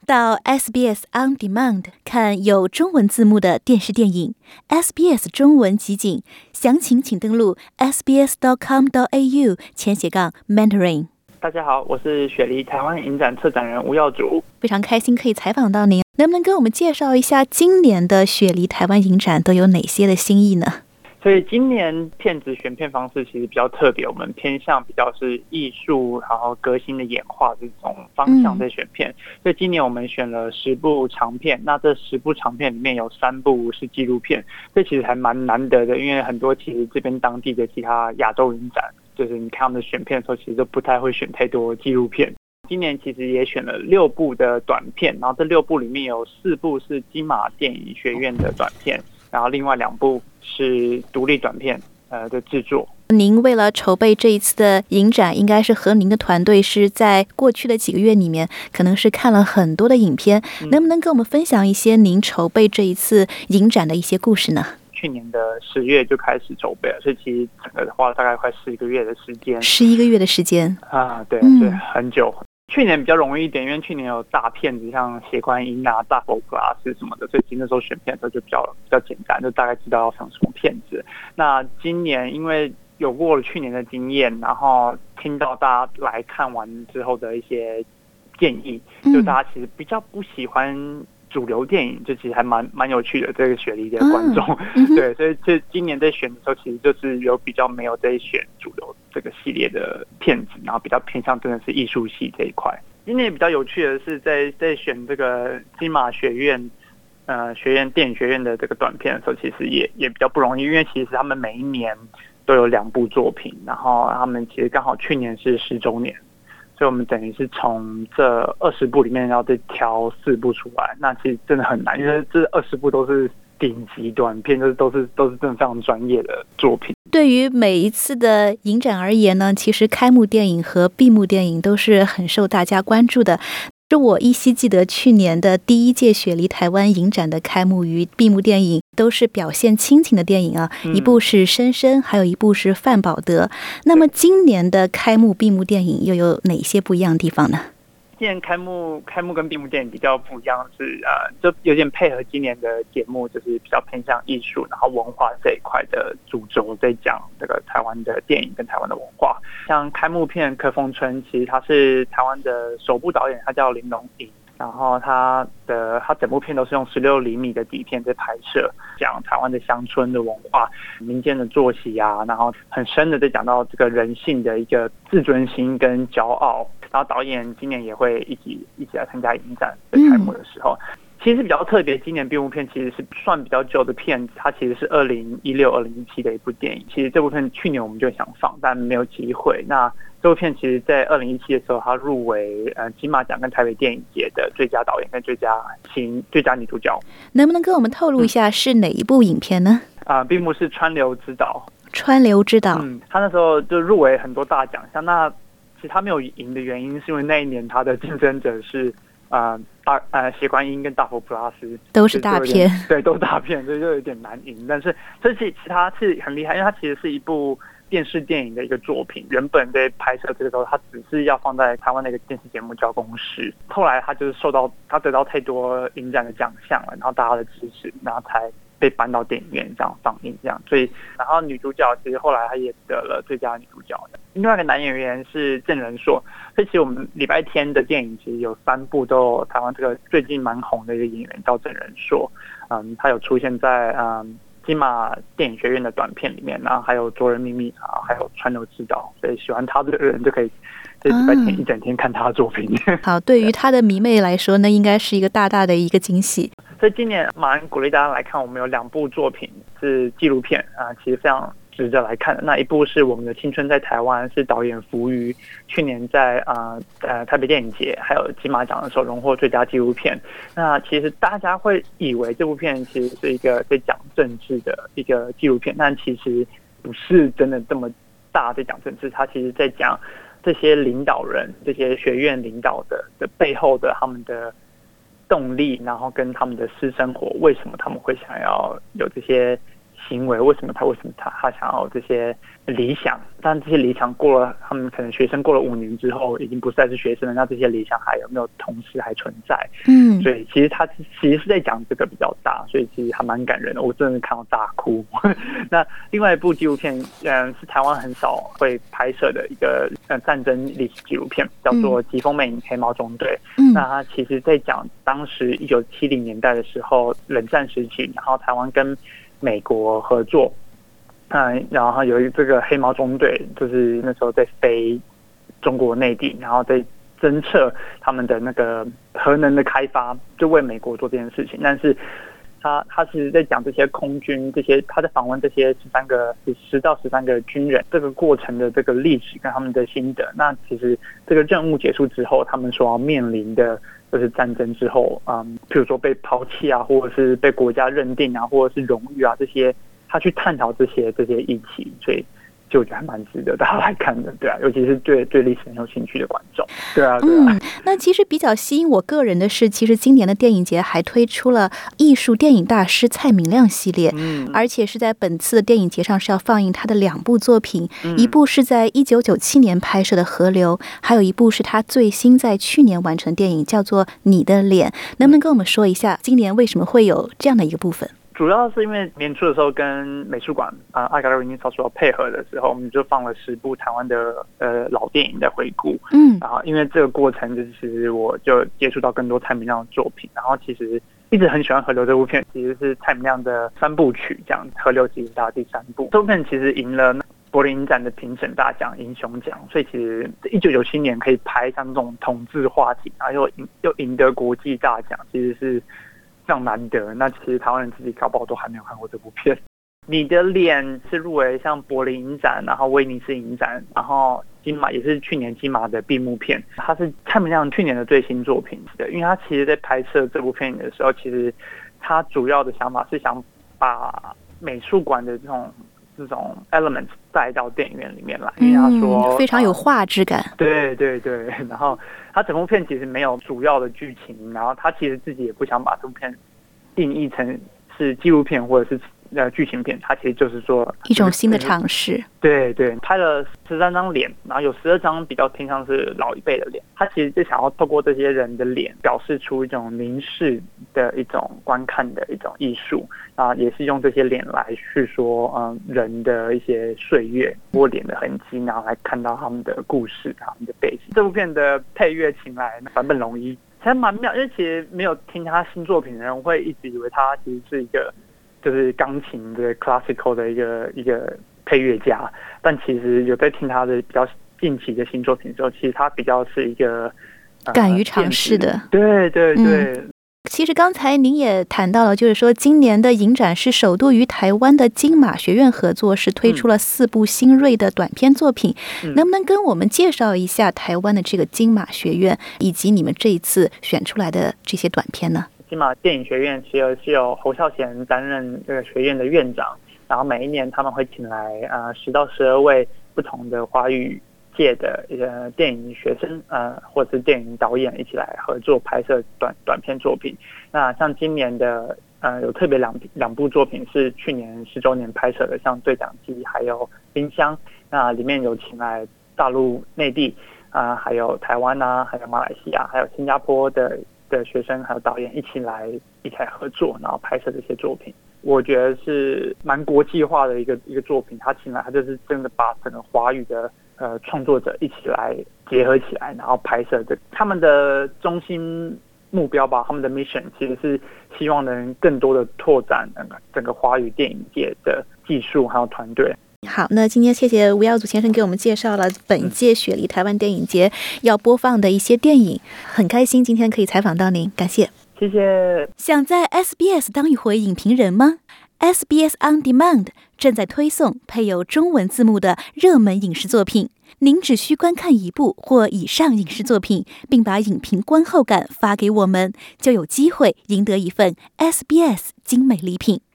到 SBS On Demand 看有中文字幕的电视电影 SBS 中文集锦，详情请登录 sbs.com.au/Mandarin。 大家好，我是雪梨台湾影展策展人吴耀祖， 非常开心可以采访到您，能不能跟我们介绍一下今年的雪梨台湾影展都有哪些的新意呢？ 所以今年片子选片方式其实比较特别，我们偏向比较是艺术，然后革新的演化这种方向在选片。所以今年我们选了10部长片，那这10部长片里面有3部是纪录片，这其实还蛮难得的，因为很多其实这边当地的其他亚洲影展，就是你看他们的选片的时候，其实都不太会选太多纪录片。今年其实也选了6部的短片，然后这6部里面有4部是金马电影学院的短片，然后另外2部是独立短片的制作。 您为了筹备这一次的影展，应该是和您的团队是在过去的几个月里面，可能是看了很多的影片，能不能跟我们分享一些您筹备这一次影展的一些故事呢？ 去年的10月就开始筹备了，所以其实整个花了大概快11个月的时间。 11个月的时间啊，对，对，很久。去年比较容易一点，因为去年有大片子，像血观音啊、大佛普拉斯什么的，所以那时候选片的时候就比较简单，就大概知道要上什么片子。那今年因为有过了去年的经验，然后听到大家来看完之后的一些建议，就大家其实比较不喜欢主流电影，就其实还蛮有趣的，这个雪梨的观众，对，所以就今年在选的时候，其实就是有比较没有在选主流这个系列的片子，然后比较偏向真的是艺术系这一块。今年比较有趣的是在选这个金马学院电影学院的这个短片的时候，其实也比较不容易，因为其实他们每一年都有2部作品，然后他们其实刚好去年是10周年。所以我们等于是从这20部里面要再挑4部出来，那其实真的很难，因为这20部都是顶级短片，都是真的非常专业的作品。 对于每一次的影展而言呢，其实开幕电影和闭幕电影都是很受大家关注的。我依稀记得去年的第1届雪梨台湾影展的开幕与闭幕电影都是表现亲情的电影啊，一部是深深，还有一部是范宝德。那么今年的开幕闭幕电影又有哪些不一样的地方呢？ 今年开幕跟闭幕电影比较不一样是就有点配合今年的节目，就是比较偏向艺术，然后文化这一块的主轴，在讲这个台湾的电影跟台湾的文化。像开幕片《柯风春》，其实他是台湾的首部导演，他叫林龙颖，然后他整部片都是用16厘米的底片在拍摄，讲台湾的乡村的文化、民间的作息啊，然后很深的在讲到这个人性的一个自尊心跟骄傲。然后导演今年也会一起来参加影展在开幕的时候。其实比较特别，今年闭幕片其实是算比较旧的片子，它其实是2016、2017的一部电影。其实这部片去年我们就想放，但没有机会。那这部片其实在2017的时候，它入围金马奖跟台北电影节的最佳导演跟最佳女主角。能不能跟我们透露一下是哪一部影片呢？ 闭幕是《川流之岛》。 川流之岛， 他那时候就入围很多大奖项。那其实他没有赢的原因，是因为那一年他的竞争者是血观音跟大佛普拉斯都是大片， 对，都是大片，所以就有点难赢。但是这其他是很厉害，因为它其实是一部电视电影的一个作品。原本在拍摄这个时候，他只是要放在台湾的一个电视节目叫公视，后来他就是他得到太多影展的奖项了，然后大家的支持，然后才被搬到电影院这样放映这样。所以然后女主角其实后来她也得了最佳女主角的。另外一个男演员是郑仁硕，所以其实我们礼拜天的电影其实有3部都有台湾这个最近蛮红的一个演员叫郑仁硕，他有出现在金马电影学院的短片里面，然后还有《灼人秘密》啊，还有《川流之岛》，所以喜欢他的人就可以在礼拜天一整天看他的作品。 好，对于他的迷妹来说，那应该是一个大大的一个惊喜。 所以今年蛮鼓励大家来看，我们有2部作品是纪录片其实非常值得来看的。那一部是我们的青春在台湾，是导演福瑜去年在台北电影节还有金马奖的时候荣获最佳纪录片。那其实大家会以为这部片其实是一个在讲政治的一个纪录片，但其实不是真的这么大在讲政治，它其实在讲这些领导人、这些学院领导的背后的他们的动力，然后跟他们的私生活，为什么他们会想要有这些行为，为什么他想要这些理想，但这些理想过了，他们可能学生过了5年之后，已经不再是学生了，那这些理想还有没有同时还存在？所以其实他其实是在讲这个比较大，所以其实还蛮感人的，我真的看到大哭。那另外一部纪录片，是台湾很少会拍摄的一个战争历史纪录片，叫做《疾风魅影黑猫中队》。那它其实在讲当时1970年代的时候，冷战时期，然后台湾跟美国合作，然后有这个黑猫中队，就是那时候在飞中国内地，然后在侦测他们的那个核能的开发，就为美国做这件事情。但是他是在讲这些空军，他在访问这些10到13个军人，这个过程的这个历史跟他们的心得。那其实这个任务结束之后，他们所要面临的就是战争之后，譬如说被抛弃啊，或者是被国家认定啊，或者是荣誉啊这些，他去探讨这些议题，所以就我觉得还蛮值得大家来看的，对啊，尤其是对历史很有兴趣的观众，对啊。 那其实比较吸引我个人的是，其实今年的电影节还推出了艺术电影大师蔡明亮系列，而且是在本次的电影节上是要放映他的2部作品，一部是在1997年拍摄的《河流》，还有一部是他最新在去年完成的电影，叫做《你的脸》。能不能跟我们说一下，今年为什么会有这样的一个部分？ 主要是因为年初的时候跟美术馆爱嘎瑞尼少所配合的时候，我们就放了10部台湾的老电影的回顾。然后因为这个过程，就是其实我就接触到更多蔡明亮的作品，然后其实一直很喜欢《河流》这部片，其实是蔡明亮的3部曲，这样《河流》其实他第3部。这部片其实赢了柏林影展的评审大奖银熊奖，所以其实1997年可以拍像这种同志话题，然后又赢得国际大奖，其实是非常难得。那其实台湾人自己搞不好都还没有看过这部片。你的脸是入围像柏林影展，然后威尼斯影展，然后金马也是去年金马的闭幕片。它是蔡明亮去年的最新作品的，因为他其实在拍摄这部片的时候，其实他主要的想法是想把美术馆的这种 elements 带到电影院里面来，因为他说非常有画质感。 对，然后他整部片其实没有主要的剧情，然后他其实自己也不想把这部片定义成是纪录片或者是剧情片，他其实就是说一种新的尝试。 对，拍了13张脸，然后有12张比较偏向是老一辈的脸，他其实就想要透过这些人的脸表示出一种凝视的一种观看的一种艺术啊，也是用这些脸来去说人的一些岁月或脸的痕迹，然后来看到他们的故事、他们的背景。这部片的配乐请来坂本龙一，其实蛮妙，因为其实没有听他新作品的人会一直以为他其实是一个就是钢琴的 classical 的一个配乐家，但其实有在听他的比较近期的新作品之后，其实他比较是一个敢于尝试的。 对。 其实刚才您也谈到了，就是说今年的影展是首度与台湾的金马学院合作，是推出了4部新锐的短片作品。能不能跟我们介绍一下台湾的这个金马学院，以及你们这一次选出来的这些短片呢？ 金马电影学院其实是由侯孝贤担任这个学院的院长，然后每一年他们会请来10到12位不同的华语界的电影学生或者是电影导演一起来合作拍摄短片作品。那像今年的有特别两部作品是去年10周年拍摄的，像对讲机还有冰箱。那里面有请来大陆内地还有台湾还有马来西亚还有新加坡的学生还有导演一起来合作，然后拍摄这些作品。我觉得是蛮国际化的一个作品，他请来他就是真的把整个华语的创作者一起来结合起来，然后拍摄他们的中心目标吧，他们的 mission 其实是希望能更多的拓展整个华语电影界的技术还有团队。 好，那今天谢谢吴耀祖先生给我们介绍了本届雪梨台湾电影节要播放的一些电影，很开心今天可以采访到您，感谢。 谢谢。 想在 SBS 当一回影评人吗？ SBS On Demand 正在推送配有中文字幕的热门影视作品，您只需观看1部或以上影视作品，并把影评观后感发给我们，就有机会赢得一份 SBS 精美礼品。